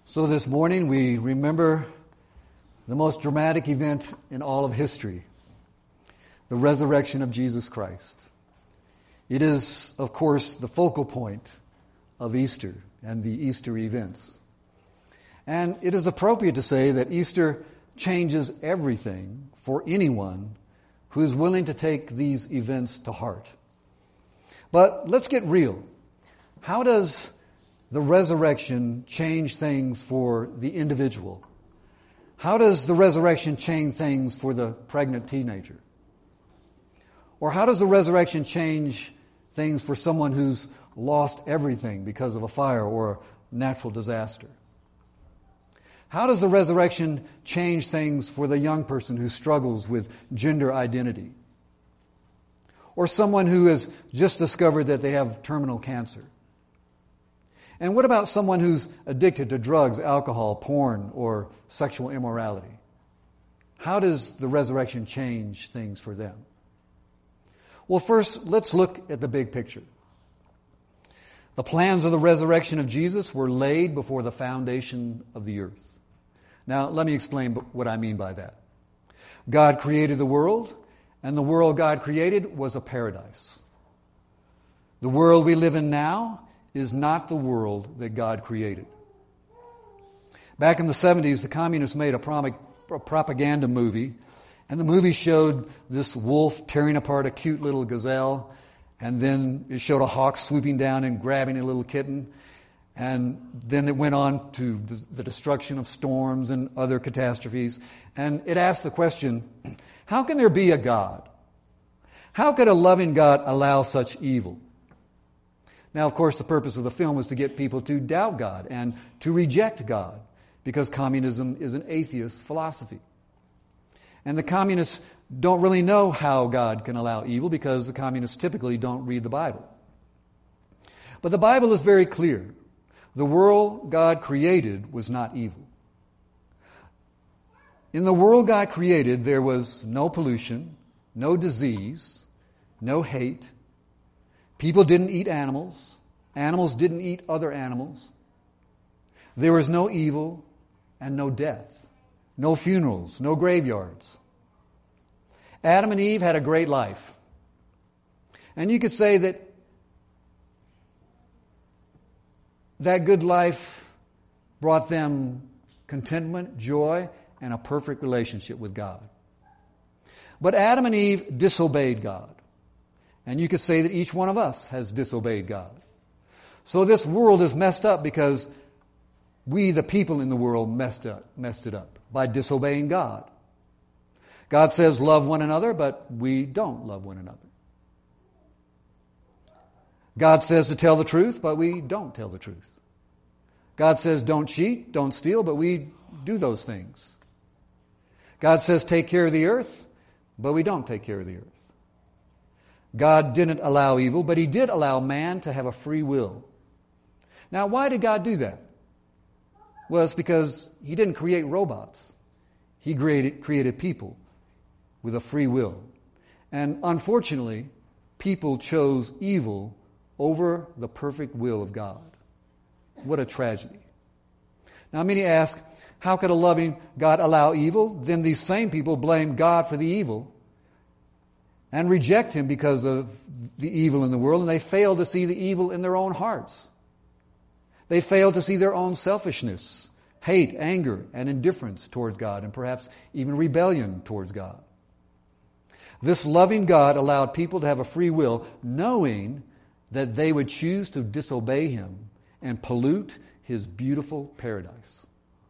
So this morning we remember the most dramatic event in all of history, the resurrection of Jesus Christ. It is, of course, the focal point of Easter and the Easter events. And it is appropriate to say that Easter changes everything for anyone who is willing to take these events to heart. But let's get real. How does the resurrection change things for the individual? How does the resurrection change things for the pregnant teenager? Or how does the resurrection change things for someone who's lost everything because of a fire or a natural disaster? How does the resurrection change things for the young person who struggles with gender identity? Or someone who has just discovered that they have terminal cancer? And what about someone who's addicted to drugs, alcohol, porn, or sexual immorality? How does the resurrection change things for them? Well, first, let's look at the big picture. The plans of the resurrection of Jesus were laid before the foundation of the earth. Now, let me explain what I mean by that. God created the world, and the world God created was a paradise. The world we live in now is not the world that God created. Back in the 70s, the communists made a propaganda movie, and the movie showed this wolf tearing apart a cute little gazelle, and then it showed a hawk swooping down and grabbing a little kitten, and then it went on to the destruction of storms and other catastrophes, and it asked the question, how can there be a God? How could a loving God allow such evil? Now, of course, the purpose of the film was to get people to doubt God and to reject God, because communism is an atheist philosophy. And the communists don't really know how God can allow evil, because the communists typically don't read the Bible. But the Bible is very clear. The world God created was not evil. In the world God created, there was no pollution, no disease, no hate. People didn't eat animals. Animals didn't eat other animals. There was no evil and no death. No funerals, no graveyards. Adam and Eve had a great life. And you could say that that good life brought them contentment, joy, and a perfect relationship with God. But Adam and Eve disobeyed God. And you could say that each one of us has disobeyed God. So this world is messed up because we, the people in the world, messed it up by disobeying God. God says love one another, but we don't love one another. God says to tell the truth, but we don't tell the truth. God says don't cheat, don't steal, but we do those things. God says take care of the earth, but we don't take care of the earth. God didn't allow evil, but He did allow man to have a free will. Now, why did God do that? Well, it's because He didn't create robots. He created people with a free will. And unfortunately, people chose evil over the perfect will of God. What a tragedy. Now, many ask, how could a loving God allow evil? Then these same people blame God for the evil and reject Him because of the evil in the world, and they fail to see the evil in their own hearts. They fail to see their own selfishness, hate, anger, and indifference towards God, and perhaps even rebellion towards God. This loving God allowed people to have a free will, knowing that they would choose to disobey Him and pollute His beautiful paradise.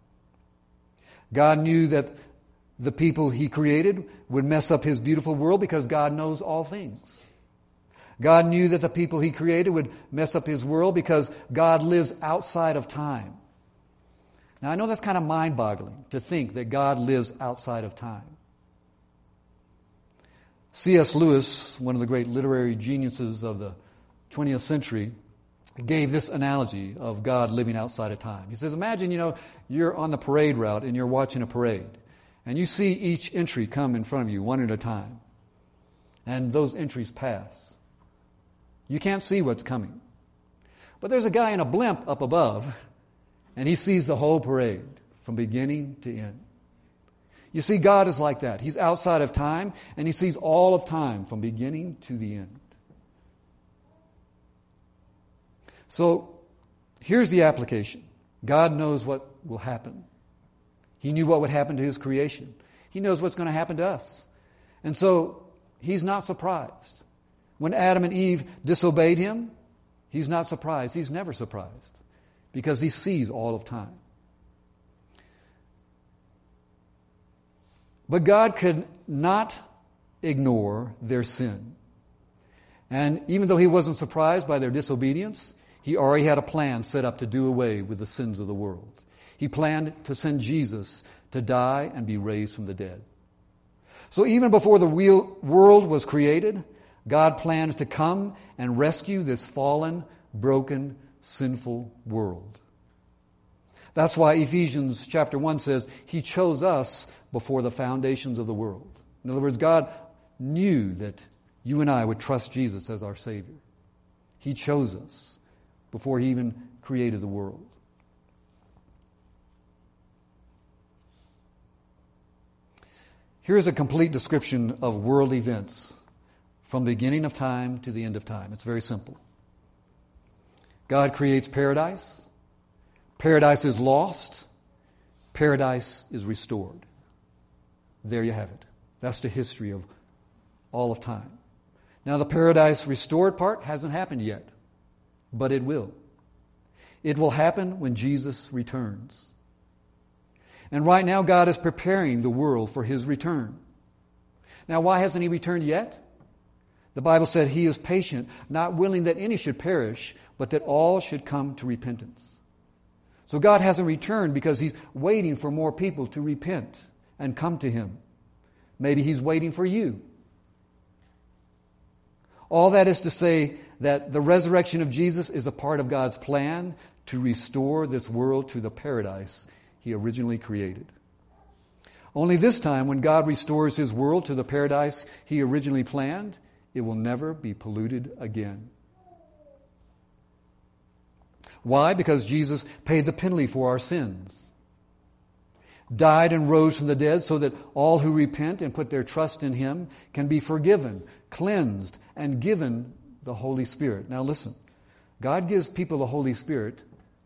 God knew that the people He created would mess up His beautiful world because God knows all things. God knew that the people He created would mess up His world because God lives outside of time. Now, I know that's kind of mind-boggling to think that God lives outside of time. C.S. Lewis, one of the great literary geniuses of the 20th century, gave this analogy of God living outside of time. He says, imagine, you're on the parade route and you're watching a parade. And you see each entry come in front of you one at a time. And those entries pass. You can't see what's coming. But there's a guy in a blimp up above, And He sees the whole parade from beginning to end. You see, God is like that. He's outside of time, and He sees all of time from beginning to the end. So, here's the application. God knows what will happen. He knew what would happen to His creation. He knows what's going to happen to us. And so, He's not surprised. When Adam and Eve disobeyed Him, He's not surprised. He's never surprised. Because He sees all of time. But God could not ignore their sin. And even though He wasn't surprised by their disobedience, He already had a plan set up to do away with the sins of the world. He planned to send Jesus to die and be raised from the dead. So even before the world was created, God plans to come and rescue this fallen, broken, sinful world. That's why Ephesians chapter 1 says He chose us before the foundations of the world. In other words, God knew that you and I would trust Jesus as our Savior. He chose us before He even created the world. Here's a complete description of world events from the beginning of time to the end of time. It's very simple. God creates paradise. Paradise is lost. Paradise is restored. There you have it. That's the history of all of time. Now, the paradise restored part hasn't happened yet, but it will. It will happen when Jesus returns. And right now, God is preparing the world for His return. Now, why hasn't He returned yet? The Bible said He is patient, not willing that any should perish, but that all should come to repentance. So God hasn't returned because He's waiting for more people to repent and come to Him. Maybe He's waiting for you. All that is to say that the resurrection of Jesus is a part of God's plan to restore this world to the paradise He originally created. Only this time, when God restores His world to the paradise He originally planned, it will never be polluted again. Why? Because Jesus paid the penalty for our sins. Died and rose from the dead so that all who repent and put their trust in Him can be forgiven, cleansed, and given the Holy Spirit. Now listen, God gives people the Holy Spirit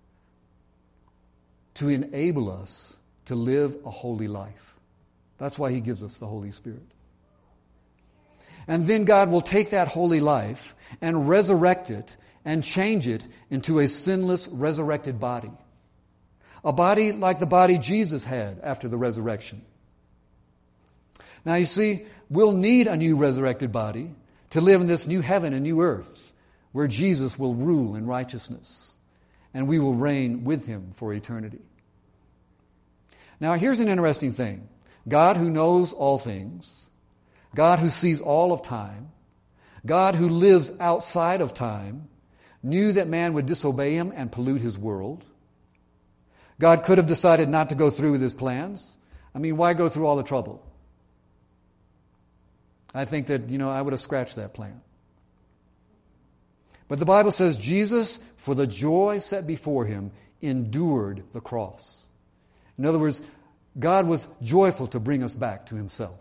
to enable us to live a holy life. That's why He gives us the Holy Spirit. And then God will take that holy life and resurrect it and change it into a sinless, resurrected body. A body like the body Jesus had after the resurrection. Now you see, we'll need a new resurrected body to live in this new heaven and new earth where Jesus will rule in righteousness and we will reign with Him for eternity. Now here's an interesting thing. God who knows all things, God who sees all of time, God who lives outside of time, knew that man would disobey Him and pollute His world. God could have decided not to go through with His plans. I mean, why go through all the trouble? I think that, I would have scratched that plan. But the Bible says Jesus, for the joy set before Him, endured the cross. In other words, God was joyful to bring us back to Himself.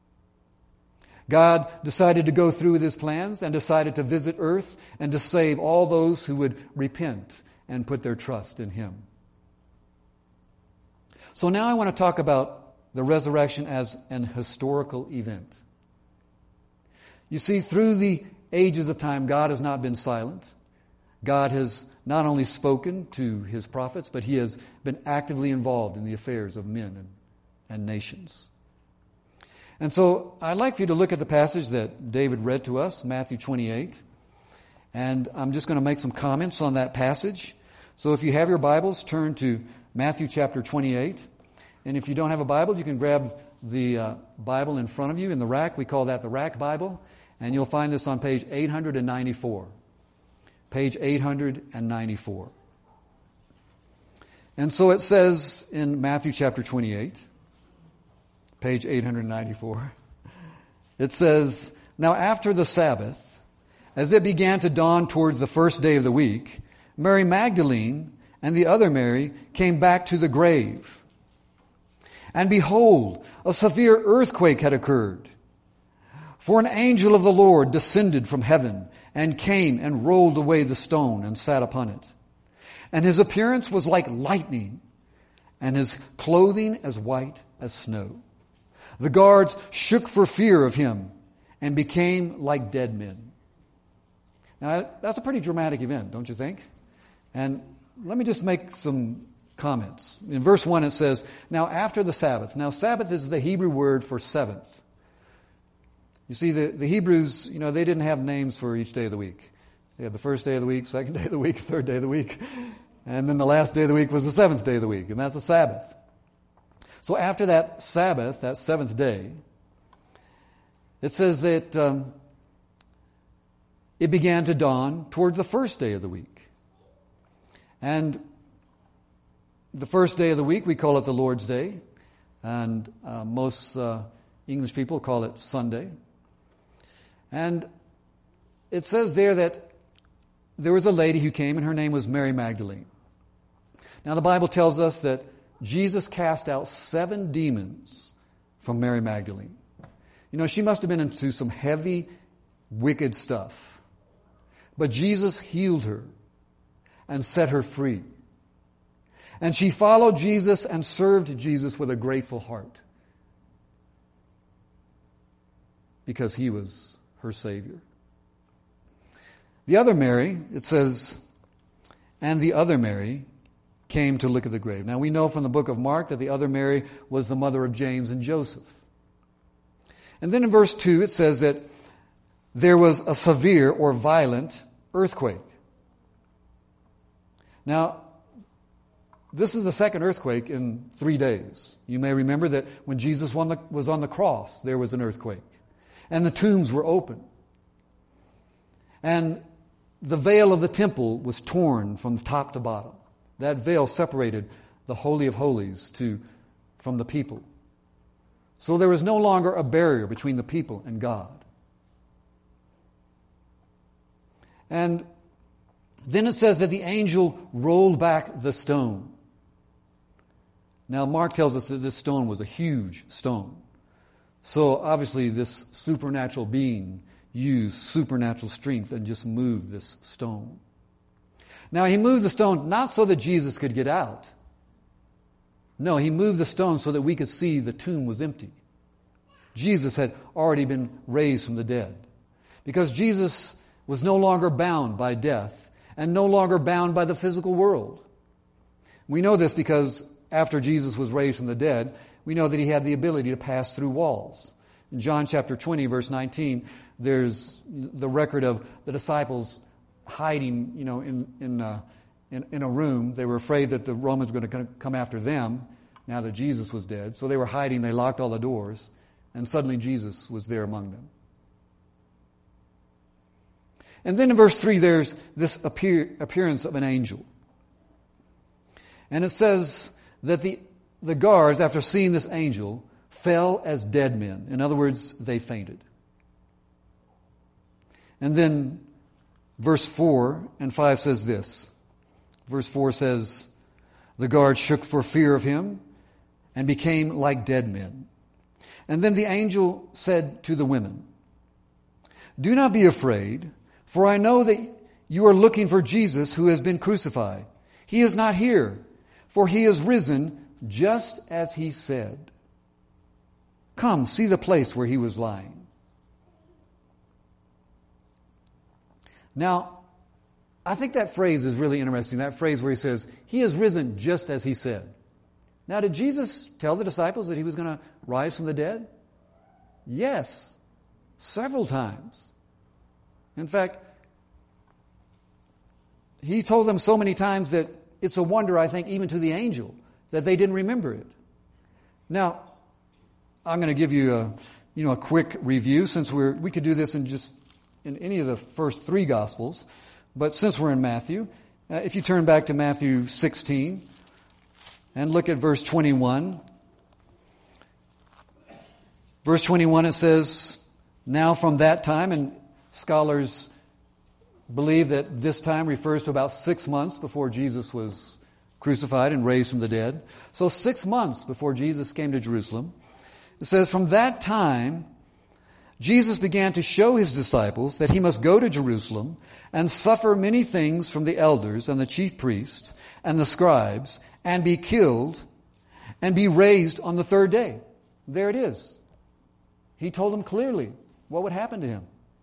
God decided to go through with His plans and decided to visit earth and to save all those who would repent and put their trust in Him. So now I want to talk about the resurrection as an historical event. You see, through the ages of time, God has not been silent. God has not only spoken to His prophets, but He has been actively involved in the affairs of men and nations. And so I'd like for you to look at the passage that David read to us, Matthew 28. And I'm just going to make some comments on that passage. So if you have your Bibles, turn to Matthew chapter 28. And if you don't have a Bible, you can grab the Bible in front of you in the rack. We call that the Rack Bible. And you'll find this on page 894. Page 894. And so it says in Matthew chapter 28, page 894, it says, "Now after the Sabbath, as it began to dawn towards the first day of the week, Mary Magdalene and the other Mary came back to the grave. And behold, a severe earthquake had occurred. For an angel of the Lord descended from heaven and came and rolled away the stone and sat upon it. And his appearance was like lightning, and his clothing as white as snow. The guards shook for fear of him and became like dead men. Now, that's a pretty dramatic event, don't you think? And let me just make some comments. In verse 1 it says, now after the Sabbath. Now Sabbath is the Hebrew word for seventh. You see, the Hebrews, they didn't have names for each day of the week. They had the first day of the week, second day of the week, third day of the week. And then the last day of the week was the seventh day of the week, and that's a Sabbath. So after that Sabbath, that seventh day, it says that it began to dawn toward the first day of the week. And the first day of the week, we call it the Lord's Day. And most English people call it Sunday. And it says there that there was a lady who came, and her name was Mary Magdalene. Now the Bible tells us that Jesus cast out 7 demons from Mary Magdalene. She must have been into some heavy, wicked stuff. But Jesus healed her and set her free. And she followed Jesus and served Jesus with a grateful heart, because he was her Savior. The other Mary, it says, and the other Mary came to look at the grave. Now we know from the book of Mark that the other Mary was the mother of James and Joseph. And then in verse 2 it says that there was a severe or violent earthquake. Now, this is the second earthquake in 3 days. You may remember that when Jesus was on the cross, there was an earthquake. And the tombs were open. And the veil of the temple was torn from top to bottom. That veil separated the Holy of Holies from the people. So there was no longer a barrier between the people and God. And then it says that the angel rolled back the stone. Now Mark tells us that this stone was a huge stone. So obviously this supernatural being used supernatural strength and just moved this stone. Now he moved the stone not so that Jesus could get out. No, he moved the stone so that we could see the tomb was empty. Jesus had already been raised from the dead. Because Jesus was no longer bound by death and no longer bound by the physical world. We know this because after Jesus was raised from the dead, we know that he had the ability to pass through walls. In John chapter 20, verse 19, there's the record of the disciples hiding, in a room. They were afraid that the Romans were going to come after them now that Jesus was dead. So they were hiding. They locked all the doors. And suddenly Jesus was there among them. And then in verse 3, there's this appearance of an angel. And it says that the guards, after seeing this angel, fell as dead men. In other words, they fainted. And then verse 4 and 5 says this. Verse 4 says, the guards shook for fear of him and became like dead men. And then the angel said to the women, do not be afraid, for I know that you are looking for Jesus who has been crucified. He is not here, for he is risen just as he said. Come, see the place where he was lying. Now, I think that phrase is really interesting, that phrase where he says, he is risen just as he said. Now, did Jesus tell the disciples that he was going to rise from the dead? Yes, several times. In fact, he told them so many times that it's a wonder, I think, even to the angel, that they didn't remember it. Now, I'm going to give you a quick review, since we could do this in any of the first 3 Gospels, but since we're in Matthew, if you turn back to Matthew 16 and look at verse 21. Verse 21, it says, now from that time, and scholars believe that this time refers to about 6 months before Jesus was crucified and raised from the dead. So 6 months before Jesus came to Jerusalem, it says, from that time, Jesus began to show his disciples that he must go to Jerusalem and suffer many things from the elders and the chief priests and the scribes and be killed and be raised on the third day. There it is. He told them clearly what would happen to him.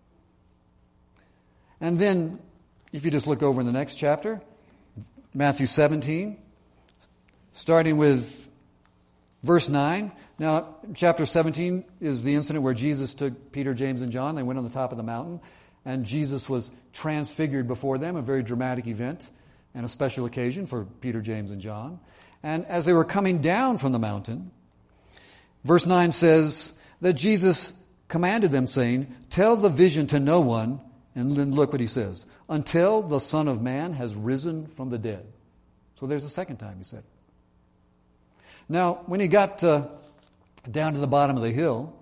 And then, if you just look over in the next chapter, Matthew 17, starting with verse 9. Now, chapter 17 is the incident where Jesus took Peter, James, and John. They went on the top of the mountain, and Jesus was transfigured before them, a very dramatic event and a special occasion for Peter, James, and John. And as they were coming down from the mountain, verse 9 says that Jesus commanded them, saying, tell the vision to no one, and then look what he says, until the Son of Man has risen from the dead. So there's the second time he said it. Now, when he got down to the bottom of the hill,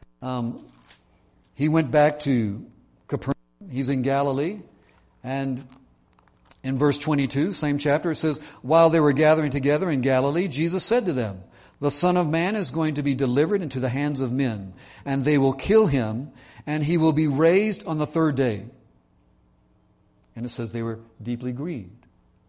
he went back to Capernaum. He's in Galilee. And in verse 22, same chapter, it says, while they were gathering together in Galilee, Jesus said to them, the Son of Man is going to be delivered into the hands of men, and they will kill him, and he will be raised on the third day. And it says they were deeply grieved.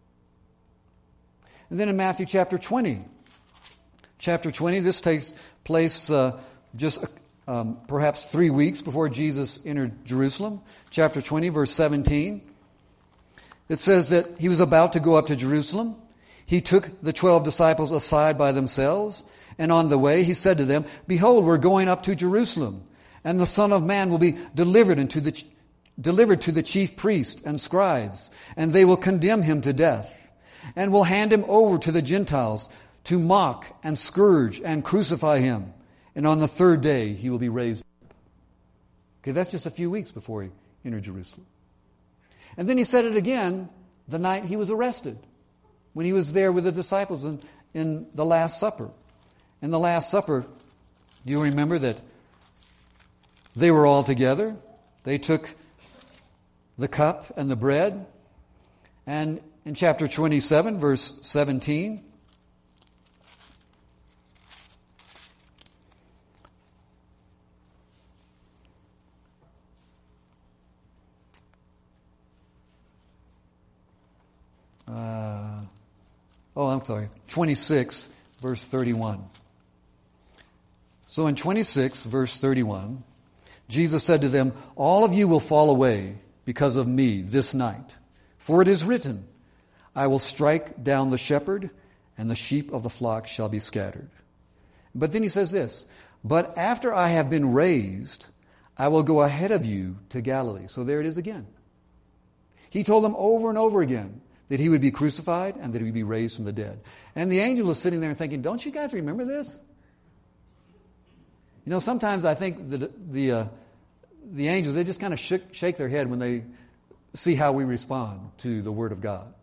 And then in Matthew chapter 20, this takes place just perhaps 3 weeks before Jesus entered Jerusalem. Chapter 20, verse 17. It says that he was about to go up to Jerusalem. He took the 12 disciples aside by themselves, and on the way he said to them, behold, we're going up to Jerusalem, and the Son of Man will be delivered to the chief priests and scribes, and they will condemn him to death, and will hand him over to the Gentiles to mock and scourge and crucify him, and on the third day he will be raised up. Okay, that's just a few weeks before he entered Jerusalem. And then he said it again the night he was arrested, when he was there with the disciples in the Last Supper. In the Last Supper, do you remember that they were all together? They took the cup and the bread. And in chapter 27, verse 17, I'm sorry, 26, verse 31. So in 26, verse 31, Jesus said to them, all of you will fall away because of me this night. For it is written, I will strike down the shepherd, and the sheep of the flock shall be scattered. But then he says this, but after I have been raised, I will go ahead of you to Galilee. So there it is again. He told them over and over again that he would be crucified and that he would be raised from the dead. And the angel is sitting there thinking, don't you guys remember this? You know, sometimes I think that the angels, they just kind of shake their head when they see how we respond to the Word of God.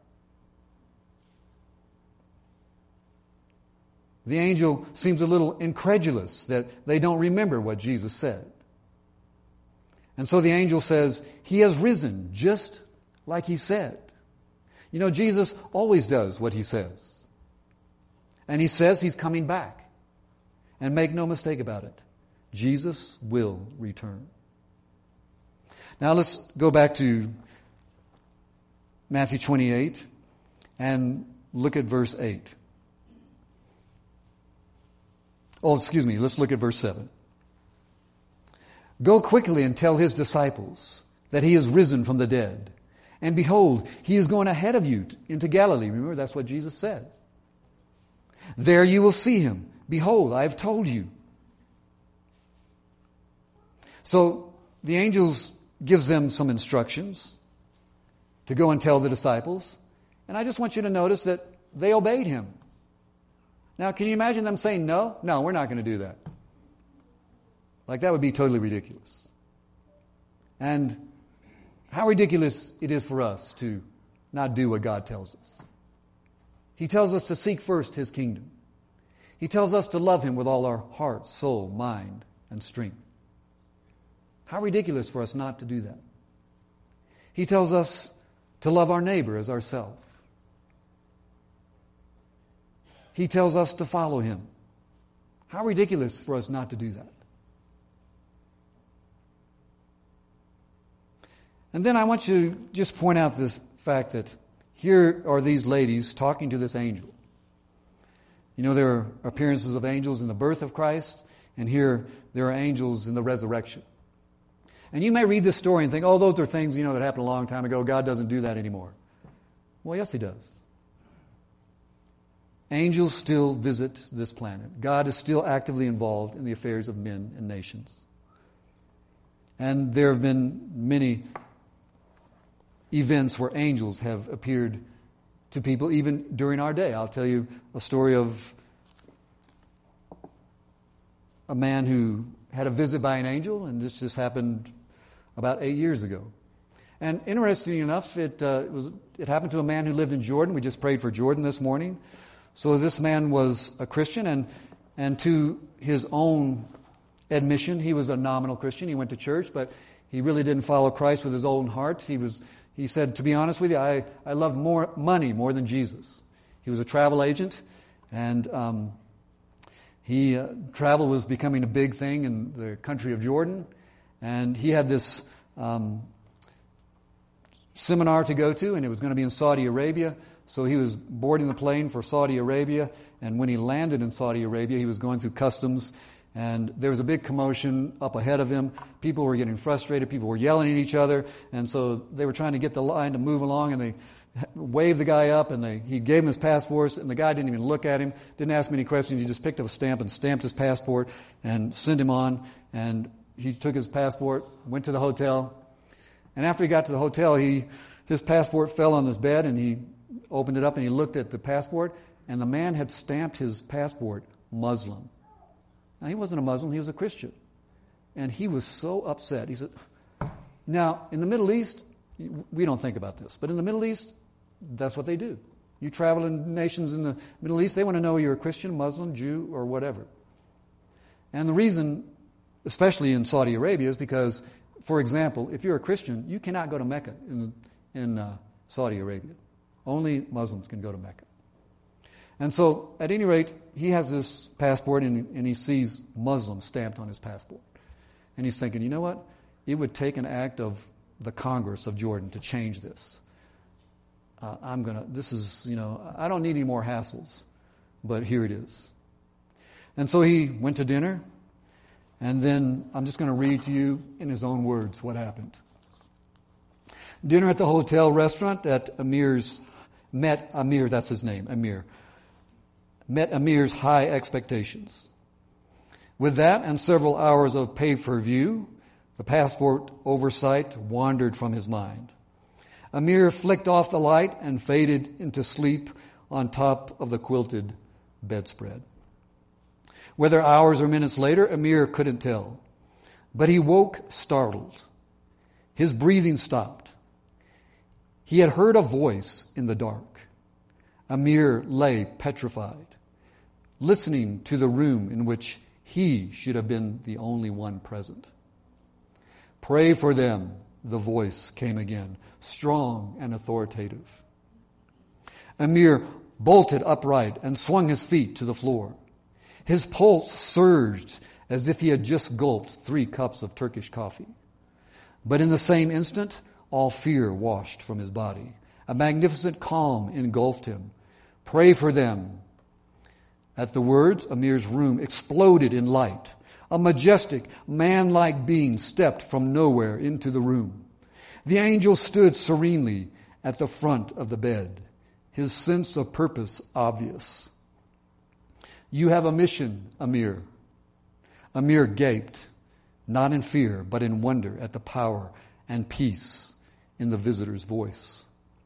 The angel seems a little incredulous that they don't remember what Jesus said. And so the angel says, he has risen just like he said. You know, Jesus always does what he says. And he says he's coming back. And make no mistake about it, Jesus will return. Now let's go back to Matthew 28 and look at verse 8. Let's look at verse 7. Go quickly and tell his disciples that he is risen from the dead. And behold, he is going ahead of you into Galilee. Remember, that's what Jesus said. There you will see him. Behold, I have told you. So the angels gives them some instructions to go and tell the disciples. And I just want you to notice that they obeyed him. Now, can you imagine them saying no? No, we're not going to do that. Like, that would be totally ridiculous. And how ridiculous it is for us to not do what God tells us. He tells us to seek first his kingdom. He tells us to love him with all our heart, soul, mind, and strength. How ridiculous for us not to do that. He tells us to love our neighbor as ourselves. He tells us to follow Him. How ridiculous for us not to do that. And then I want you to just point out this fact that here are these ladies talking to this angel. You know, there are appearances of angels in the birth of Christ, and here there are angels in the resurrection. And you may read this story and think, oh, those are things, that happened a long time ago. God doesn't do that anymore. Well, yes, He does. Angels still visit this planet. God is still actively involved in the affairs of men and nations. And there have been many events where angels have appeared to people even during our day. I'll tell you a story of a man who had a visit by an angel, and this just happened about 8 years ago. And interestingly enough, it happened to a man who lived in Jordan. We just prayed for Jordan this morning. So this man was a Christian, and to his own admission, he was a nominal Christian. He went to church, but he really didn't follow Christ with his own heart. He said, to be honest with you, I loved more money more than Jesus. He was a travel agent, and travel was becoming a big thing in the country of Jordan, and he had this seminar to go to, and it was going to be in Saudi Arabia. So he was boarding the plane for Saudi Arabia, and when he landed in Saudi Arabia, he was going through customs, and there was a big commotion up ahead of him. People were getting frustrated. People were yelling at each other, and so they were trying to get the line to move along, and they waved the guy up, and he gave him his passport, and the guy didn't even look at him, didn't ask him any questions. He just picked up a stamp and stamped his passport and sent him on, and he took his passport, went to the hotel, and after he got to the hotel, his passport fell on his bed, and he opened it up and he looked at the passport, and the man had stamped his passport Muslim. Now, he wasn't a Muslim, he was a Christian. And he was so upset. He said, now, in the Middle East, we don't think about this, but in the Middle East, that's what they do. You travel in nations in the Middle East, they want to know you're a Christian, Muslim, Jew, or whatever. And the reason, especially in Saudi Arabia, is because, for example, if you're a Christian, you cannot go to Mecca in Saudi Arabia. Only Muslims can go to Mecca. And so, at any rate, he has this passport and he sees Muslim stamped on his passport. And he's thinking, you know what? It would take an act of the Congress of Jordan to change this. I don't need any more hassles, but here it is. And so he went to dinner, and then I'm just going to read to you in his own words what happened. Dinner at the hotel restaurant at met Amir, that's his name, Amir. Met Amir's high expectations. With that and several hours of pay-per-view, the passport oversight wandered from his mind. Amir flicked off the light and faded into sleep on top of the quilted bedspread. Whether hours or minutes later, Amir couldn't tell. But he woke startled. His breathing stopped. He had heard a voice in the dark. Amir lay petrified, listening to the room in which he should have been the only one present. Pray for them, the voice came again, strong and authoritative. Amir bolted upright and swung his feet to the floor. His pulse surged as if he had just gulped 3 cups of Turkish coffee. But in the same instant, all fear washed from his body. A magnificent calm engulfed him. Pray for them. At the words, Amir's room exploded in light. A majestic, man-like being stepped from nowhere into the room. The angel stood serenely at the front of the bed, his sense of purpose obvious. You have a mission, Amir. Amir gaped, not in fear, but in wonder at the power and peace in the visitor's voice.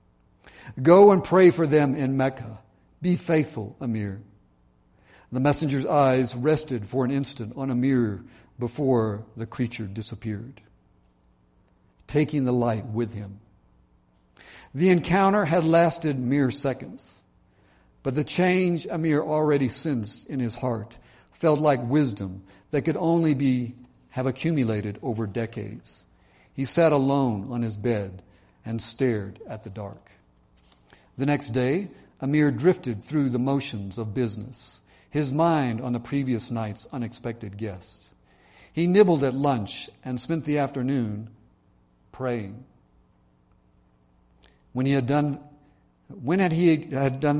Go and pray for them in Mecca. Be faithful, Amir. The messenger's eyes rested for an instant on Amir before the creature disappeared, taking the light with him. The encounter had lasted mere seconds, but the change Amir already sensed in his heart felt like wisdom that could only have accumulated over decades. He sat alone on his bed and stared at the dark. The next day, Amir drifted through the motions of business, his mind on the previous night's unexpected guest. He nibbled at lunch and spent the afternoon praying. When had he done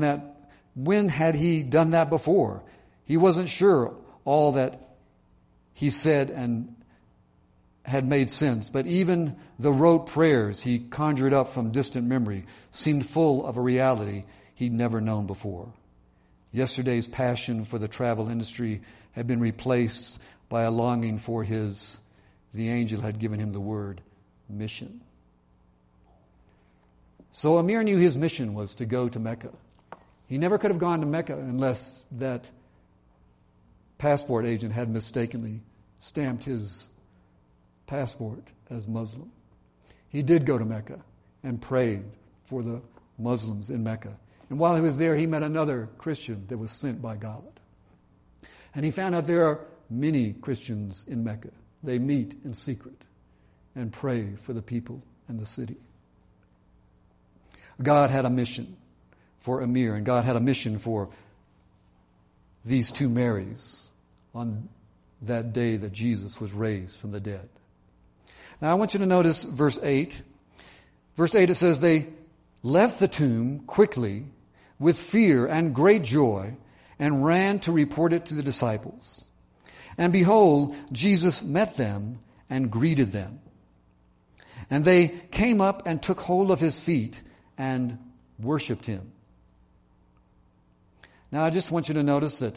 that before? He wasn't sure all that he said and had made sense, but even the rote prayers he conjured up from distant memory seemed full of a reality he'd never known before. Yesterday's passion for the travel industry had been replaced by a longing for the angel had given him the word, mission. So Amir knew his mission was to go to Mecca. He never could have gone to Mecca unless that passport agent had mistakenly stamped his passport as Muslim. He did go to Mecca and prayed for the Muslims in Mecca. And while he was there, he met another Christian that was sent by God. And he found out there are many Christians in Mecca. They meet in secret and pray for the people and the city. God had a mission for Amir, and God had a mission for these two Marys on that day that Jesus was raised from the dead. Now I want you to notice verse 8. Verse 8, it says, they left the tomb quickly with fear and great joy and ran to report it to the disciples. And behold, Jesus met them and greeted them. And they came up and took hold of his feet and worshipped him. Now I just want you to notice that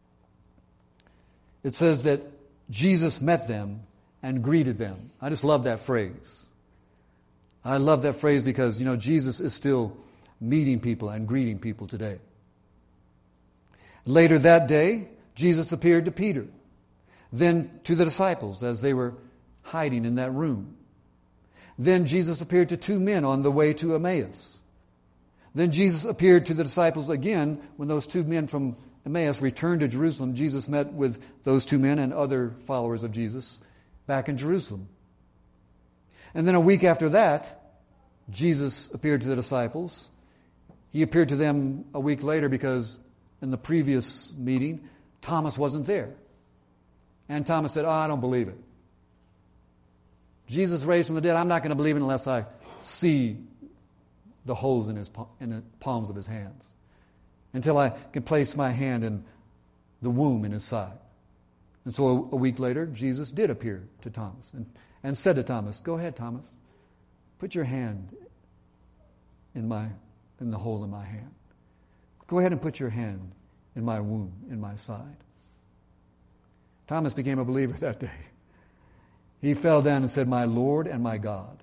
it says that Jesus met them and greeted them. I just love that phrase. I love that phrase because, Jesus is still meeting people and greeting people today. Later that day, Jesus appeared to Peter, then to the disciples as they were hiding in that room. Then Jesus appeared to two men on the way to Emmaus. Then Jesus appeared to the disciples again when those two men from Emmaus returned to Jerusalem. Jesus met with those two men and other followers of Jesus back in Jerusalem. And then a week after that, Jesus appeared to the disciples. He appeared to them a week later because in the previous meeting, Thomas wasn't there. And Thomas said, I don't believe it. Jesus raised from the dead, I'm not going to believe it unless I see the holes in the palms of his hands. Until I can place my hand in the wound in his side. And so a week later, Jesus did appear to Thomas and said to Thomas, go ahead, Thomas, put your hand in the hole in my hand. Go ahead and put your hand in my wound, in my side. Thomas became a believer that day. He fell down and said, my Lord and my God.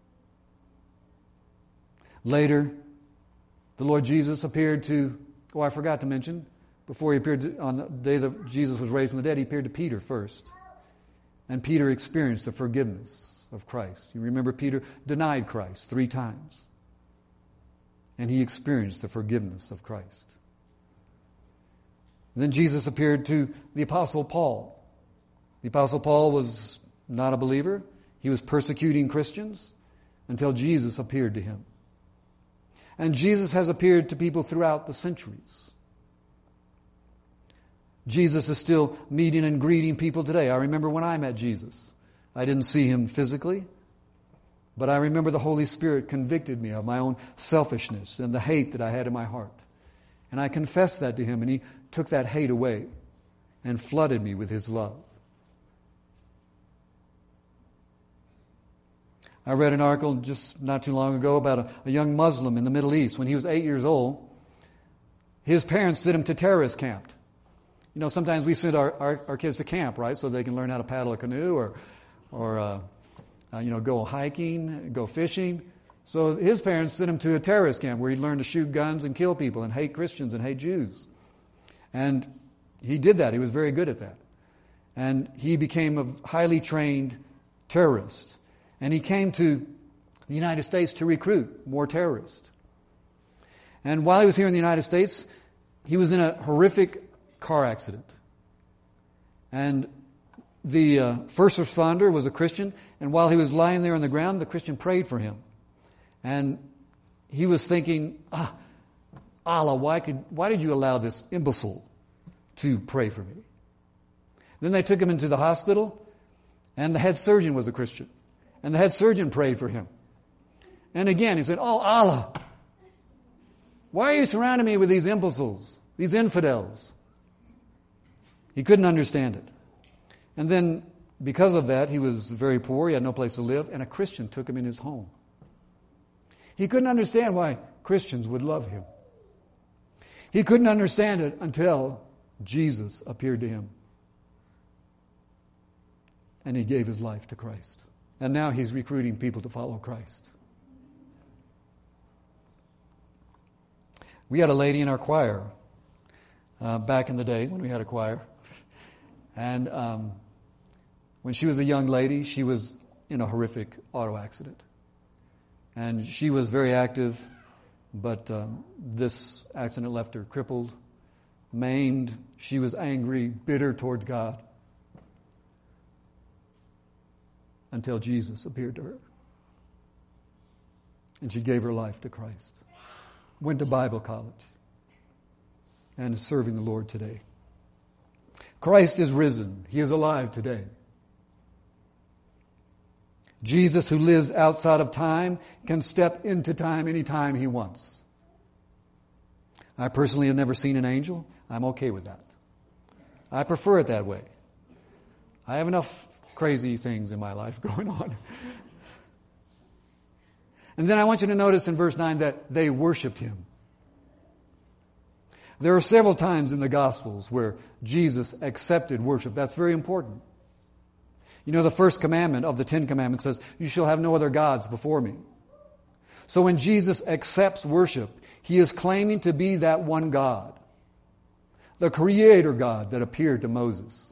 Later, the Lord Jesus appeared to, I forgot to mention, before he appeared on the day that Jesus was raised from the dead, he appeared to Peter first. And Peter experienced the forgiveness of Christ. You remember Peter denied Christ 3 times. And he experienced the forgiveness of Christ. And then Jesus appeared to the Apostle Paul. The Apostle Paul was not a believer. He was persecuting Christians until Jesus appeared to him. And Jesus has appeared to people throughout the centuries. Jesus is still meeting and greeting people today. I remember when I met Jesus. I didn't see him physically, but I remember the Holy Spirit convicted me of my own selfishness and the hate that I had in my heart. And I confessed that to him, and he took that hate away and flooded me with his love. I read an article just not too long ago about a young Muslim in the Middle East. When he was 8 years old, his parents sent him to terrorist camp. Sometimes we send our kids to camp, right, so they can learn how to paddle a canoe or go hiking, go fishing. So his parents sent him to a terrorist camp where he'd learn to shoot guns and kill people and hate Christians and hate Jews. And he did that. He was very good at that. And he became a highly trained terrorist. And he came to the United States to recruit more terrorists. And while he was here in the United States, he was in a horrific car accident. And the first responder was a Christian, and while he was lying there on the ground, the Christian prayed for him. And he was thinking, Allah, why did you allow this imbecile to pray for me? Then they took him into the hospital, and the head surgeon was a Christian. And the head surgeon prayed for him. And again, he said, oh, Allah, why are you surrounding me with these imbeciles, these infidels? He couldn't understand it. And then, because of that, he was very poor, he had no place to live, and a Christian took him in his home. He couldn't understand why Christians would love him. He couldn't understand it until Jesus appeared to him. And he gave his life to Christ. And now he's recruiting people to follow Christ. We had a lady in our choir back in the day when we had a choir. And when she was a young lady, she was in a horrific auto accident. And she was very active, but this accident left her crippled, maimed. She was angry, bitter towards God, until Jesus appeared to her. And she gave her life to Christ. Went to Bible college and is serving the Lord today. Christ is risen. He is alive today. Jesus, who lives outside of time, can step into time anytime he wants. I personally have never seen an angel. I'm okay with that. I prefer it that way. I have enough crazy things in my life going on. And then I want you to notice in verse 9 that they worshiped him. There are several times in the Gospels where Jesus accepted worship. That's very important. You know, the first commandment of the 10 Commandments says, you shall have no other gods before me. So when Jesus accepts worship, he is claiming to be that one God, the Creator God that appeared to Moses.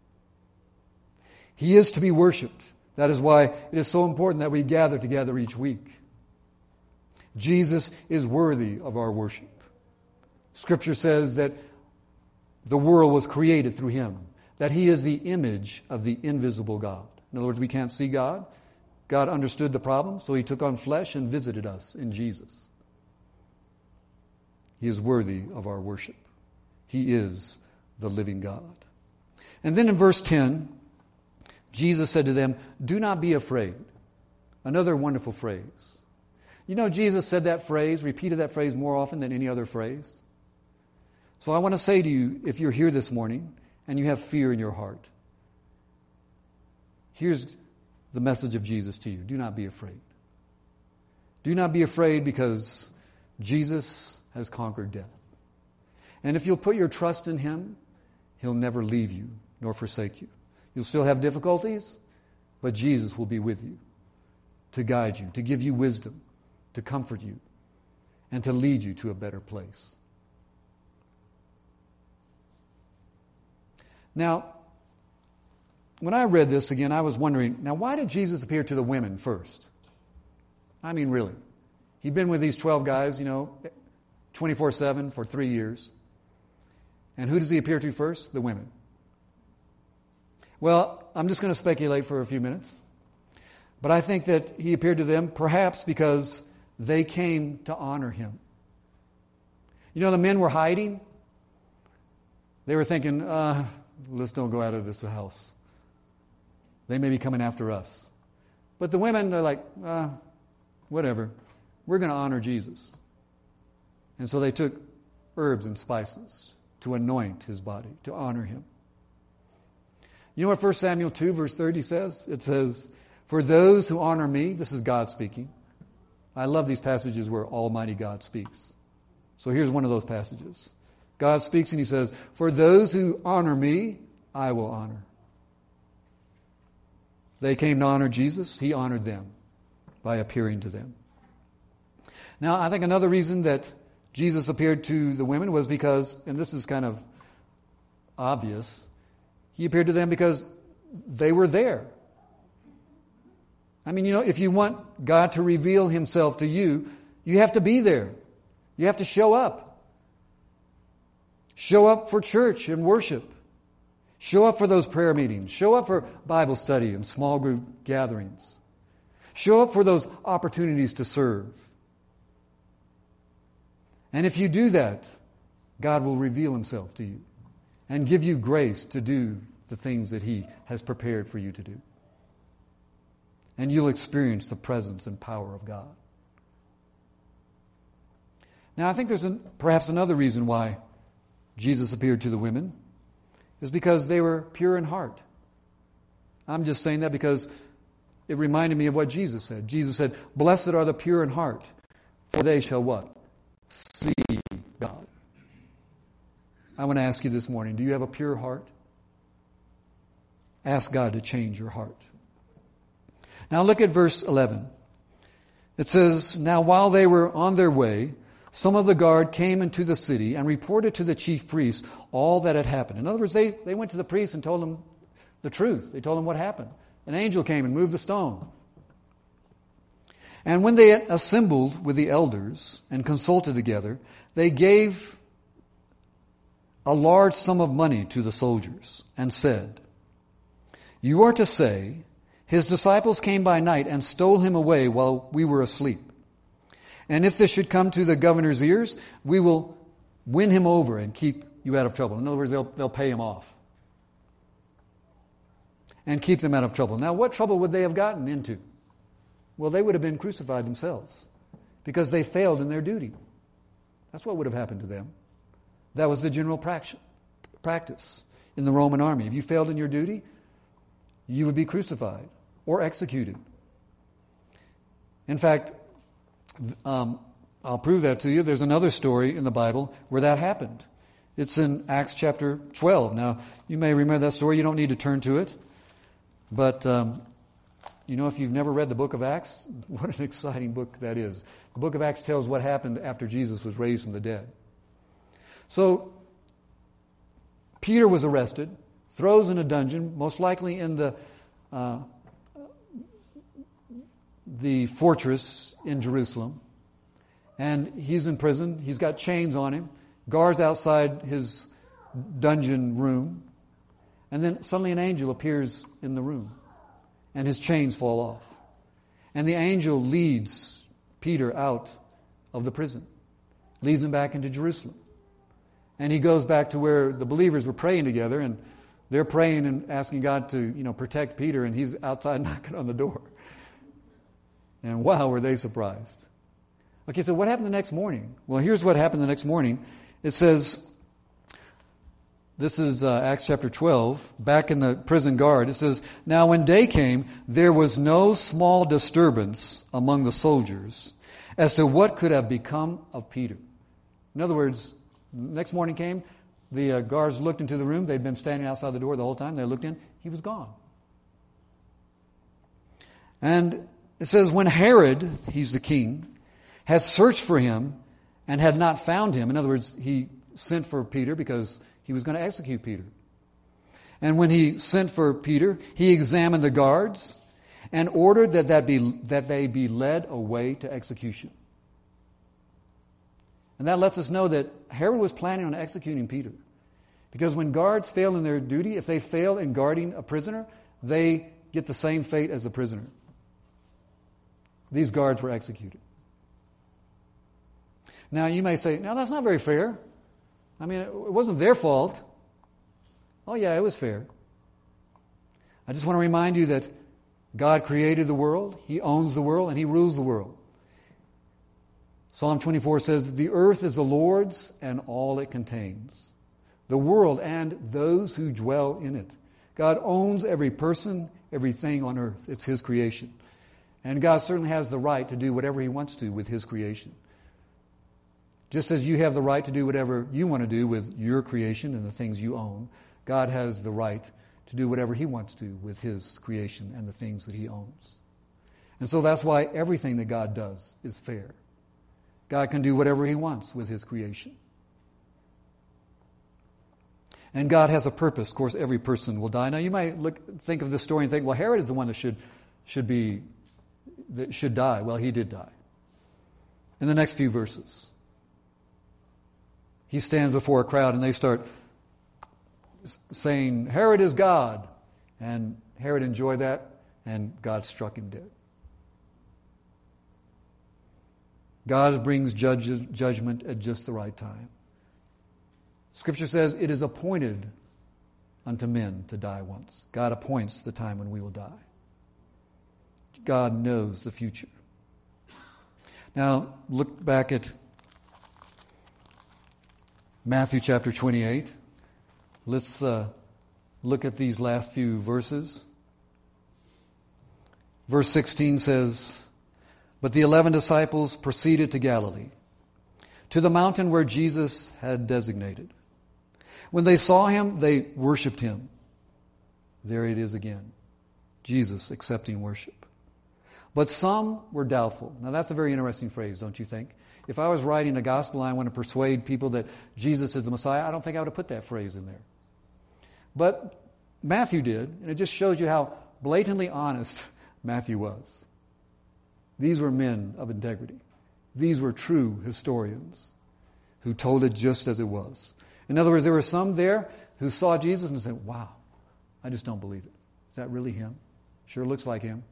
He is to be worshipped. That is why it is so important that we gather together each week. Jesus is worthy of our worship. Scripture says that the world was created through him, that he is the image of the invisible God. In other words, we can't see God. God understood the problem, so he took on flesh and visited us in Jesus. He is worthy of our worship. He is the living God. And then in verse 10, Jesus said to them, do not be afraid. Another wonderful phrase. You know, Jesus said that phrase, repeated that phrase more often than any other phrase. So I want to say to you, if you're here this morning and you have fear in your heart, here's the message of Jesus to you. Do not be afraid. Do not be afraid because Jesus has conquered death. And if you'll put your trust in him, he'll never leave you nor forsake you. You'll still have difficulties, but Jesus will be with you to guide you, to give you wisdom, to comfort you, and to lead you to a better place. Now, when I read this again, I was wondering, now why did Jesus appear to the women first? I mean, really. He'd been with these 12 guys, 24/7 for 3 years. And who does he appear to first? The women. Well, I'm just going to speculate for a few minutes. But I think that he appeared to them perhaps because they came to honor him. You know, the men were hiding. They were thinking, let's don't go out of this house. They may be coming after us. But the women, they're like, whatever. We're going to honor Jesus. And so they took herbs and spices to anoint his body, to honor him. You know what 1 Samuel 2 verse 30 says? It says, for those who honor me, this is God speaking. I love these passages where Almighty God speaks. So here's one of those passages. God speaks and he says, for those who honor me, I will honor. They came to honor Jesus. He honored them by appearing to them. Now, I think another reason that Jesus appeared to the women was because, and this is kind of obvious, he appeared to them because they were there. I mean, if you want God to reveal himself to you, you have to be there. You have to show up. Show up for church and worship. Show up for those prayer meetings. Show up for Bible study and small group gatherings. Show up for those opportunities to serve. And if you do that, God will reveal himself to you and give you grace to do the things that he has prepared for you to do. And you'll experience the presence and power of God. Now, I think there's perhaps another reason why Jesus appeared to the women, is because they were pure in heart. I'm just saying that because it reminded me of what Jesus said. Jesus said, "Blessed are the pure in heart, for they shall" what? "See God." I want to ask you this morning, do you have a pure heart? Ask God to change your heart. Now look at verse 11. It says, "Now while they were on their way, some of the guard came into the city and reported to the chief priests all that had happened." In other words, they went to the priests and told them the truth. They told them what happened. An angel came and moved the stone. "And when they had assembled with the elders and consulted together, they gave a large sum of money to the soldiers and said, 'You are to say, his disciples came by night and stole him away while we were asleep. And if this should come to the governor's ears, we will win him over and keep you out of trouble.'" In other words, they'll pay him off and keep them out of trouble. Now, what trouble would they have gotten into? Well, they would have been crucified themselves because they failed in their duty. That's what would have happened to them. That was the general practice in the Roman army. If you failed in your duty, you would be crucified or executed. In fact, I'll prove that to you. There's another story in the Bible where that happened. It's in Acts chapter 12. Now, you may remember that story. You don't need to turn to it. But, if you've never read the book of Acts, what an exciting book that is. The book of Acts tells what happened after Jesus was raised from the dead. So, Peter was arrested, throws in a dungeon, most likely in the fortress in Jerusalem. And he's in prison. He's got chains on him, guards outside his dungeon room. And then suddenly an angel appears in the room, and his chains fall off. And the angel leads Peter out of the prison, leads him back into Jerusalem. And he goes back to where the believers were praying together, and they're praying and asking God to, protect Peter, and he's outside knocking on the door. And wow, were they surprised. Okay, so what happened the next morning? Well, here's what happened the next morning. It says, this is Acts chapter 12, back in the prison guard. It says, "Now when day came, there was no small disturbance among the soldiers as to what could have become of Peter." In other words, next morning came, the guards looked into the room. They'd been standing outside the door the whole time. They looked in. He was gone. And it says, "When Herod," he's the king, "had searched for him and had not found him." In other words, he sent for Peter because he was going to execute Peter. "And when he sent for Peter, he examined the guards and ordered that they be led away to execution." And that lets us know that Herod was planning on executing Peter. Because when guards fail in their duty, if they fail in guarding a prisoner, they get the same fate as the prisoner. These guards were executed. Now you may say, "Now that's not very fair. I mean, it wasn't their fault." Oh yeah, it was fair. I just want to remind you that God created the world, He owns the world, and He rules the world. Psalm 24 says, "The earth is the Lord's and all it contains, the world and those who dwell in it." God owns every person, everything on earth. It's His creation. And God certainly has the right to do whatever He wants to with His creation. Just as you have the right to do whatever you want to do with your creation and the things you own, God has the right to do whatever He wants to with His creation and the things that He owns. And so that's why everything that God does is fair. God can do whatever He wants with His creation. And God has a purpose. Of course, every person will die. Now, you might think of this story and think, well, Herod is the one that should die. Well, he did die. In the next few verses, he stands before a crowd and they start saying, "Herod is God." And Herod enjoyed that, and God struck him dead. God brings judgment at just the right time. Scripture says it is appointed unto men to die once. God appoints the time when we will die. God knows the future. Now, look back at Matthew chapter 28. Let's look at these last few verses. Verse 16 says, "But the 11 disciples proceeded to Galilee, to the mountain where Jesus had designated. When they saw him, they worshiped him." There it is again. Jesus accepting worship. "But some were doubtful." Now that's a very interesting phrase, don't you think? If I was writing a gospel and I want to persuade people that Jesus is the Messiah, I don't think I would have put that phrase in there. But Matthew did, and it just shows you how blatantly honest Matthew was. These were men of integrity. These were true historians who told it just as it was. In other words, there were some there who saw Jesus and said, "Wow, I just don't believe it. Is that really him? Sure looks like him."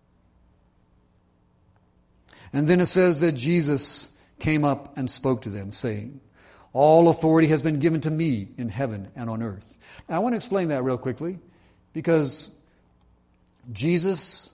And then it says that Jesus came up and spoke to them, saying, "All authority has been given to me in heaven and on earth." Now, I want to explain that real quickly, because Jesus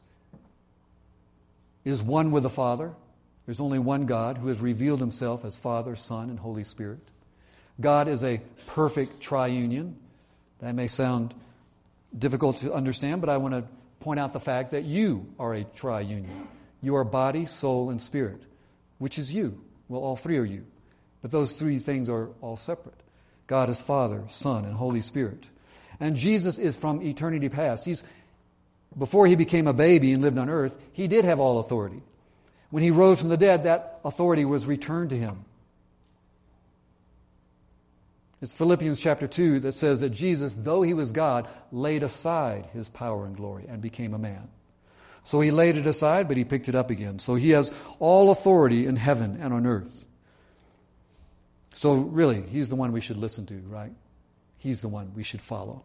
is one with the Father. There's only one God who has revealed himself as Father, Son, and Holy Spirit. God is a perfect triunion. That may sound difficult to understand, but I want to point out the fact that you are a triunion. You are body, soul, and spirit. Which is you? Well, all three are you. But those three things are all separate. God is Father, Son, and Holy Spirit. And Jesus is from eternity past. Before he became a baby and lived on earth, he did have all authority. When he rose from the dead, that authority was returned to him. It's Philippians chapter 2 that says that Jesus, though he was God, laid aside his power and glory and became a man. So he laid it aside, but he picked it up again. So he has all authority in heaven and on earth. So really, he's the one we should listen to, right? He's the one we should follow.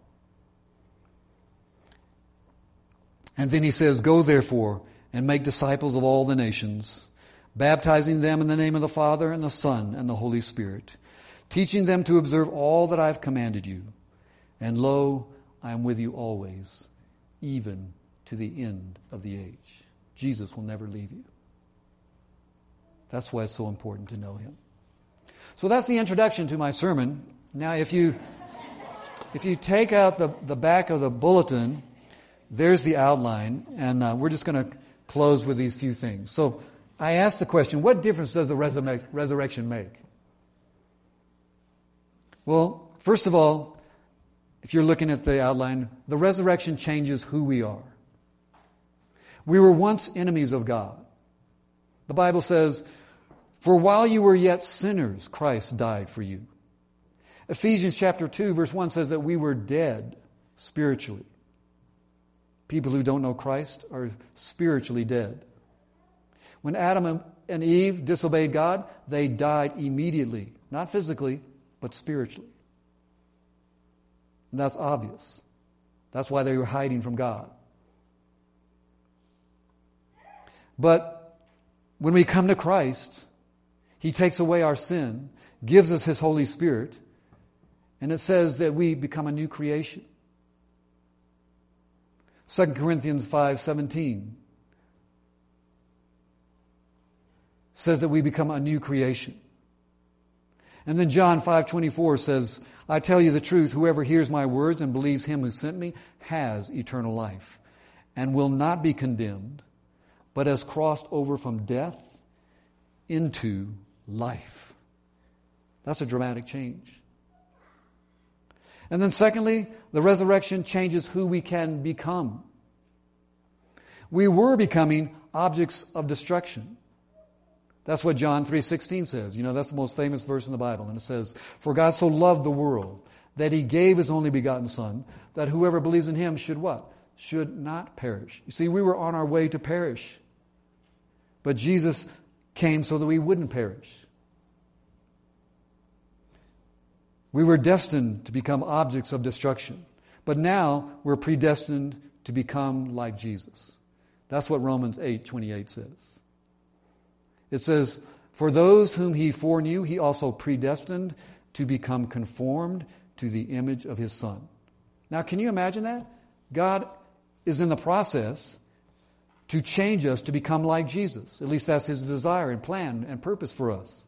And then he says, "Go therefore and make disciples of all the nations, baptizing them in the name of the Father and the Son and the Holy Spirit, teaching them to observe all that I have commanded you. And lo, I am with you always, even to the end of the age." Jesus will never leave you. That's why it's so important to know him. So that's the introduction to my sermon. Now, if you take out the back of the bulletin, there's the outline, and we're just going to close with these few things. So I asked the question, what difference does the resurrection make? Well, first of all, if you're looking at the outline, the resurrection changes who we are. We were once enemies of God. The Bible says, "For while you were yet sinners, Christ died for you." Ephesians chapter 2, verse 1 says that we were dead spiritually. People who don't know Christ are spiritually dead. When Adam and Eve disobeyed God, they died immediately. Not physically, but spiritually. And that's obvious. That's why they were hiding from God. But when we come to Christ, he takes away our sin, gives us his Holy Spirit, and it says that we become a new creation. 2 Corinthians 5:17 says that we become a new creation. And then John 5:24 says, "I tell you the truth, whoever hears my words and believes him who sent me has eternal life and will not be condemned, but has crossed over from death into life." That's a dramatic change. And then secondly, the resurrection changes who we can become. We were becoming objects of destruction. That's what John 3:16 says. You know, that's the most famous verse in the Bible. And it says, "For God so loved the world that he gave his only begotten Son, that whoever believes in him should" what? Should not perish. You see, we were on our way to perish. But Jesus came so that we wouldn't perish. We were destined to become objects of destruction. But now we're predestined to become like Jesus. That's what Romans 8:28 says. It says, For those whom he foreknew, he also predestined to become conformed to the image of his Son. Now, can you imagine that? God is in the process to change us to become like Jesus. At least that's his desire and plan and purpose for us.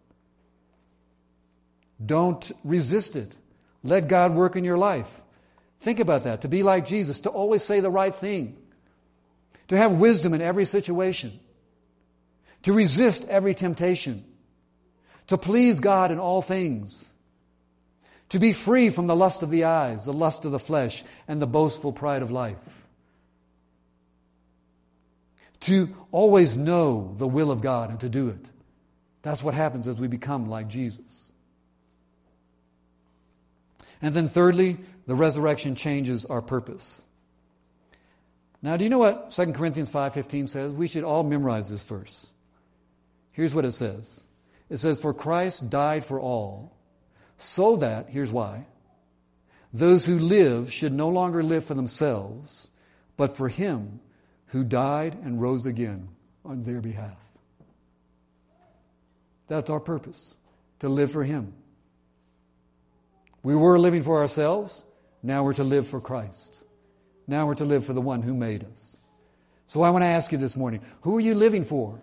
Don't resist it. Let God work in your life. Think about that. To be like Jesus, to always say the right thing, to have wisdom in every situation, to resist every temptation, to please God in all things, to be free from the lust of the eyes, the lust of the flesh, and the boastful pride of life. To always know the will of God and to do it. That's what happens as we become like Jesus. And then thirdly, the resurrection changes our purpose. Now, do you know what 2 Corinthians 5:15 says? We should all memorize this verse. Here's what it says. It says, for Christ died for all, so that, here's why, those who live should no longer live for themselves, but for him who died and rose again on their behalf. That's our purpose, to live for him. We were living for ourselves. Now we're to live for Christ. Now we're to live for the one who made us. So I want to ask you this morning, who are you living for?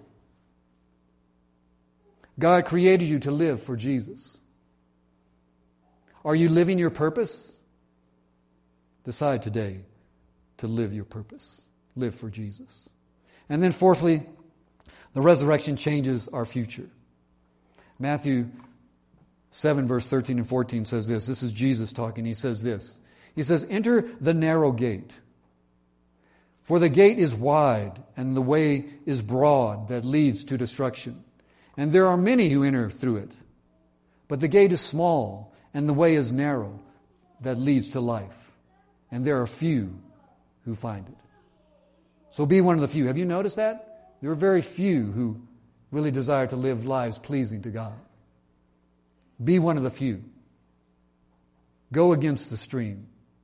God created you to live for Jesus. Are you living your purpose? Decide today to live your purpose. Live for Jesus. And then fourthly, the resurrection changes our future. Matthew 7 verse 13 and 14 says this. This is Jesus talking. He says this. He says, enter the narrow gate. For the gate is wide and the way is broad that leads to destruction. And there are many who enter through it. But the gate is small and the way is narrow that leads to life. And there are few who find it. So be one of the few. Have you noticed that? There are very few who really desire to live lives pleasing to God. Be one of the few. Go against the stream.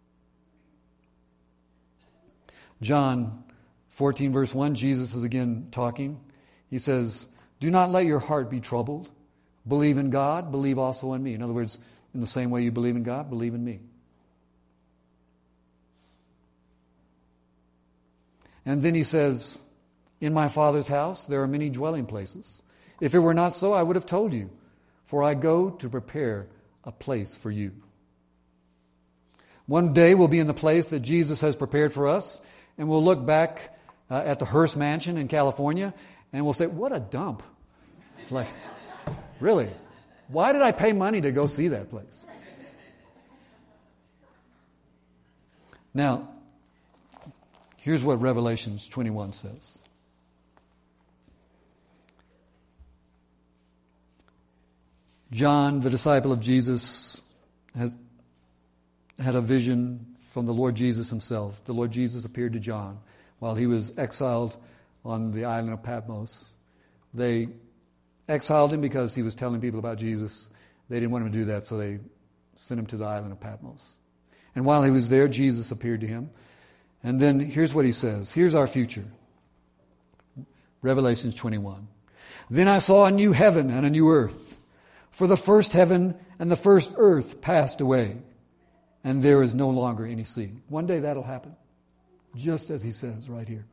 John 14 verse 1, Jesus is again talking. He says, do not let your heart be troubled. Believe in God, believe also in me. In other words, in the same way you believe in God, believe in me. And then he says, in my Father's house there are many dwelling places. If it were not so, I would have told you, for I go to prepare a place for you. One day we'll be in the place that Jesus has prepared for us, and we'll look back at the Hearst Mansion in California, and we'll say, what a dump. It's like, really? Why did I pay money to go see that place? Now, here's what Revelation 21 says. John, the disciple of Jesus, had a vision from the Lord Jesus himself. The Lord Jesus appeared to John while he was exiled on the island of Patmos. They exiled him because he was telling people about Jesus. They didn't want him to do that, so they sent him to the island of Patmos. And while he was there, Jesus appeared to him. And then here's what he says. Here's our future. Revelation 21. Then I saw a new heaven and a new earth. For the first heaven and the first earth passed away, and there is no longer any sea. One day that'll happen, just as he says right here.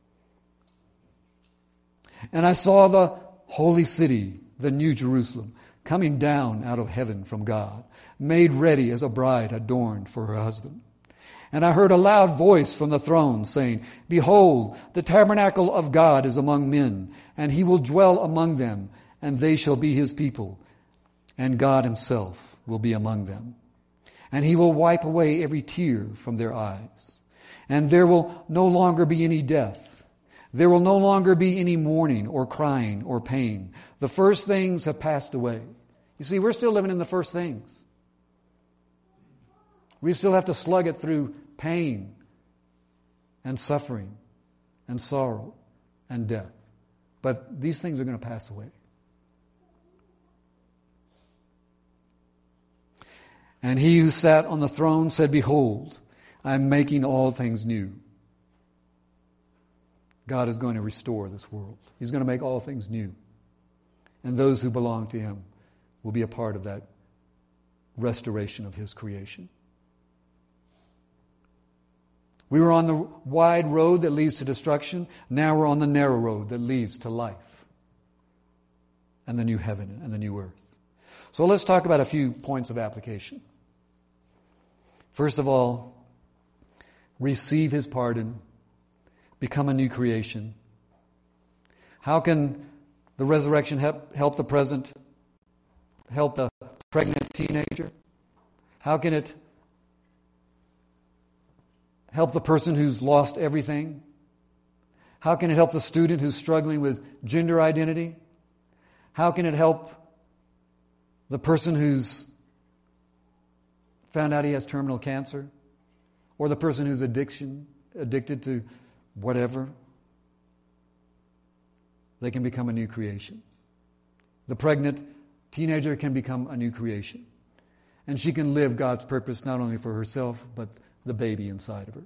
And I saw the holy city, the new Jerusalem, coming down out of heaven from God, made ready as a bride adorned for her husband. And I heard a loud voice from the throne saying, behold, the tabernacle of God is among men, and he will dwell among them, and they shall be his people, and God himself will be among them. And he will wipe away every tear from their eyes. And there will no longer be any death. There will no longer be any mourning or crying or pain. The first things have passed away. You see, we're still living in the first things. We still have to slug it through pain and suffering and sorrow and death. But these things are going to pass away. And he who sat on the throne said, behold, I am making all things new. God is going to restore this world. He's going to make all things new. And those who belong to Him will be a part of that restoration of His creation. We were on the wide road that leads to destruction. Now we're on the narrow road that leads to life and the new heaven and the new earth. So let's talk about a few points of application. First of all, receive His pardon, become a new creation. How can the resurrection help the present, help the pregnant teenager? How can it help the person who's lost everything? How can it help the student who's struggling with gender identity? How can it help the person who's found out he has terminal cancer? Or the person who's addicted to whatever? They can become a new creation. The pregnant teenager can become a new creation. And she can live God's purpose not only for herself, but the baby inside of her.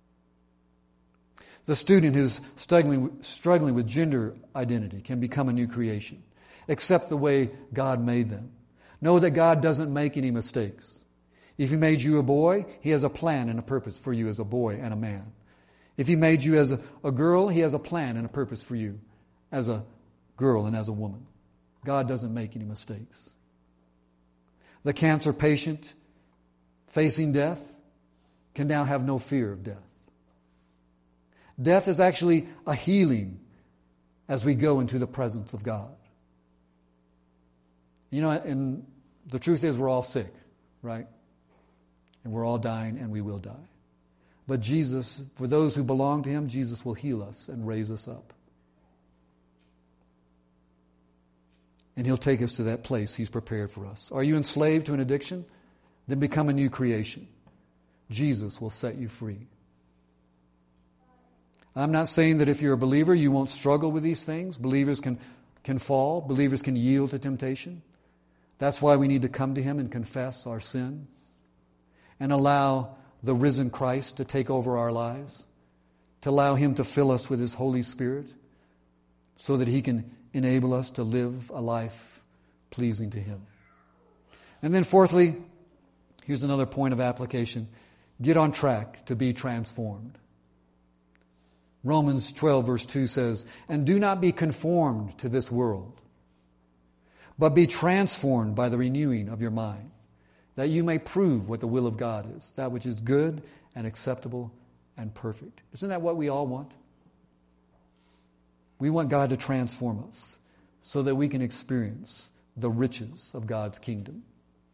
The student who's struggling with gender identity can become a new creation. Accept the way God made them. Know that God doesn't make any mistakes. If He made you a boy, He has a plan and a purpose for you as a boy and a man. If He made you as a girl, He has a plan and a purpose for you as a girl and as a woman. God doesn't make any mistakes. The cancer patient facing death can now have no fear of death. Death is actually a healing as we go into the presence of God. You know, and the truth is we're all sick, right? And we're all dying and we will die. But Jesus, for those who belong to Him, Jesus will heal us and raise us up. And He'll take us to that place He's prepared for us. Are you enslaved to an addiction? Then become a new creation. Jesus will set you free. I'm not saying that if you're a believer, you won't struggle with these things. Believers can fall. Believers can yield to temptation. That's why we need to come to Him and confess our sin and allow the risen Christ to take over our lives, to allow Him to fill us with His Holy Spirit so that He can enable us to live a life pleasing to Him. And then fourthly, here's another point of application. Get on track to be transformed. Romans 12 verse 2 says, "And do not be conformed to this world, but be transformed by the renewing of your mind, that you may prove what the will of God is, that which is good and acceptable and perfect." Isn't that what we all want? We want God to transform us so that we can experience the riches of God's kingdom.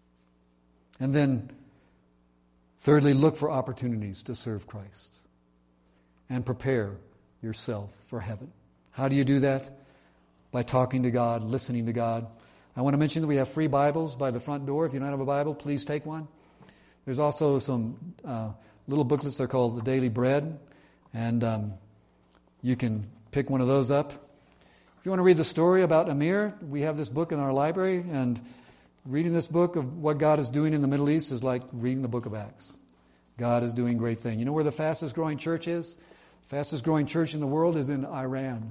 And then, thirdly, look for opportunities to serve Christ and prepare yourself for heaven. How do you do that? By talking to God, listening to God. I want to mention that we have free Bibles by the front door. If you don't have a Bible, please take one. There's also some little booklets. They're called The Daily Bread. And you can pick one of those up. If you want to read the story about Amir, we have this book in our library. And reading this book of what God is doing in the Middle East is like reading the book of Acts. God is doing great things. You know where the fastest growing church is? Fastest growing church in the world is in Iran.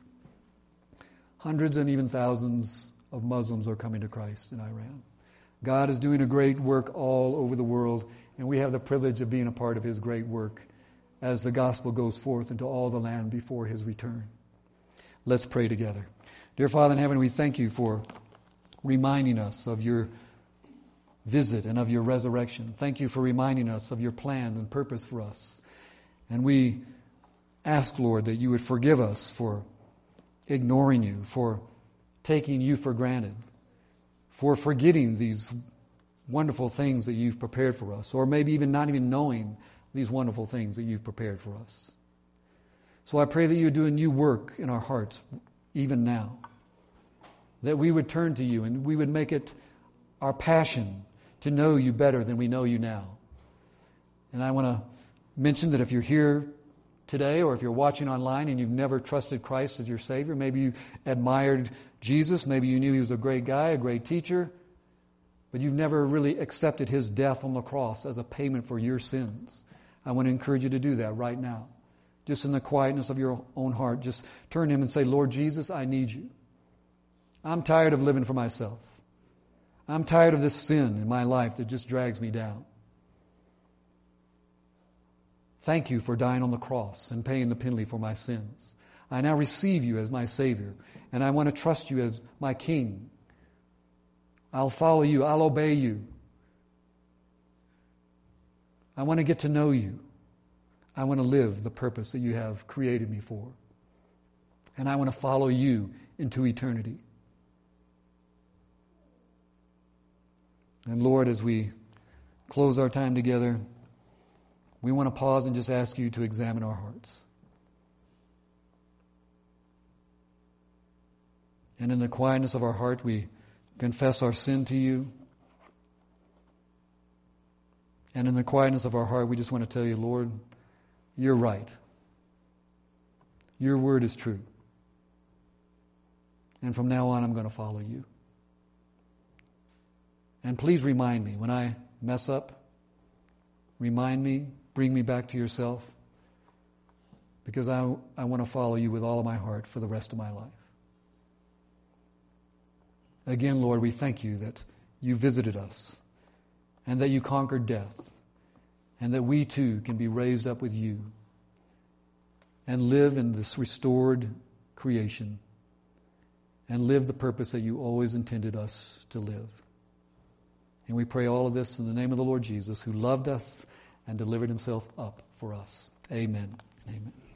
Hundreds and even thousands of Muslims are coming to Christ in Iran. God is doing a great work all over the world, and we have the privilege of being a part of His great work as the gospel goes forth into all the land before His return. Let's pray together. Dear Father in heaven, we thank You for reminding us of Your visit and of Your resurrection. Thank You for reminding us of Your plan and purpose for us. And we ask, Lord, that You would forgive us for ignoring You, for taking You for granted, for forgetting these wonderful things that You've prepared for us, or maybe even not even knowing these wonderful things that You've prepared for us. So I pray that You would do a new work in our hearts even now, that we would turn to You and we would make it our passion to know You better than we know You now. And I want to mention that if you're here today or if you're watching online and you've never trusted Christ as your Savior, maybe you admired Jesus, maybe you knew He was a great guy, a great teacher, but you've never really accepted His death on the cross as a payment for your sins. I want to encourage you to do that right now. Just in the quietness of your own heart, just turn to Him and say, "Lord Jesus, I need You. I'm tired of living for myself. I'm tired of this sin in my life that just drags me down. Thank you for dying on the cross and paying the penalty for my sins. I now receive you as my Savior, and I want to trust you as my King. I'll follow you. I'll obey you. I want to get to know you. I want to live the purpose that you have created me for. And I want to follow you into eternity. And Lord, as we close our time together, we want to pause and just ask you to examine our hearts. And in the quietness of our heart, we confess our sin to you. And in the quietness of our heart, we just want to tell you, Lord, you're right. Your word is true. And from now on, I'm going to follow you. And please remind me when I mess up. Remind me, bring me back to yourself. Because I want to follow you with all of my heart for the rest of my life. Again, Lord, we thank you that you visited us and that you conquered death and that we too can be raised up with you and live in this restored creation and live the purpose that you always intended us to live. And we pray all of this in the name of the Lord Jesus, who loved us and delivered himself up for us. Amen. Amen.